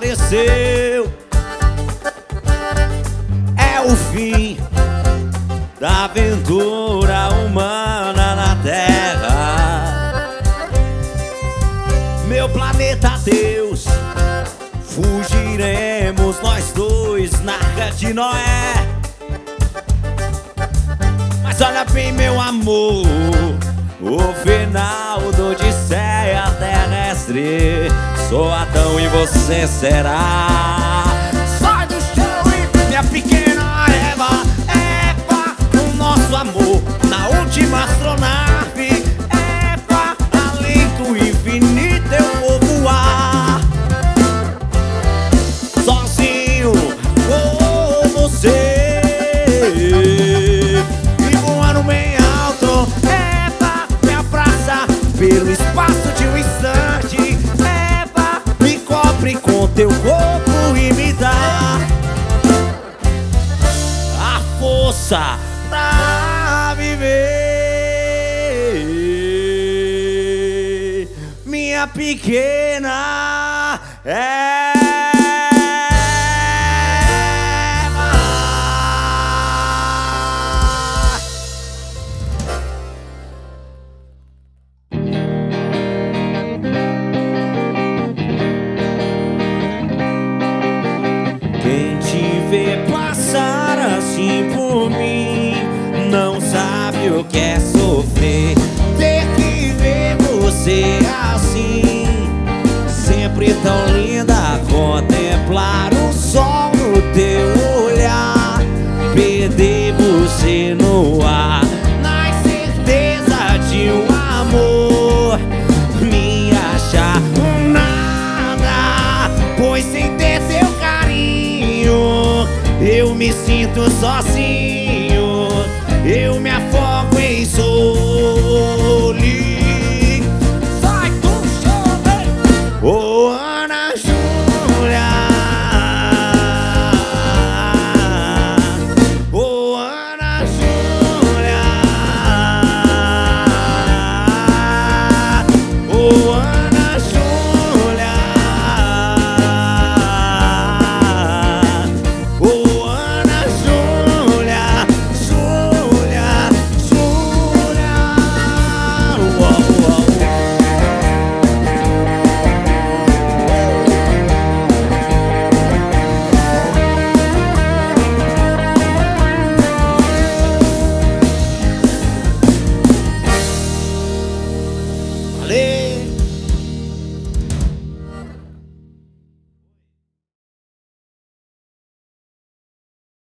apareceu. É o fim da aventura humana na Terra. Meu planeta Deus, fugiremos nós dois na Arca de Noé. Mas olha bem, meu amor, o final do Odisseia terrestre. Sou Adão e você será. Sai do chão e minha pequena Eva. Eva, o nosso amor na última astronave. Eva, além do infinito eu vou voar. Sozinho com você e voando bem alto. Eva, me abraça pelo espaço de um instante. Eva, me cobre com teu corpo e me dá a força pra viver, minha pequena Eva. Quem te vê passar assim por mim não sabe o que é sofrer. Ter que ver você assim, sempre tão linda. Contemplar o sol no teu olhar, perder você no ar, na certeza de um amor, me achar um nada, pois sem ter teu carinho eu me sinto sozinho. Eu me afogo em solidão. Sai do chão, ô Ana Júlia, ô Ana Júlia, ô Ana Júlia, ô Ana Júlia, Júlia, Júlia. Valeu!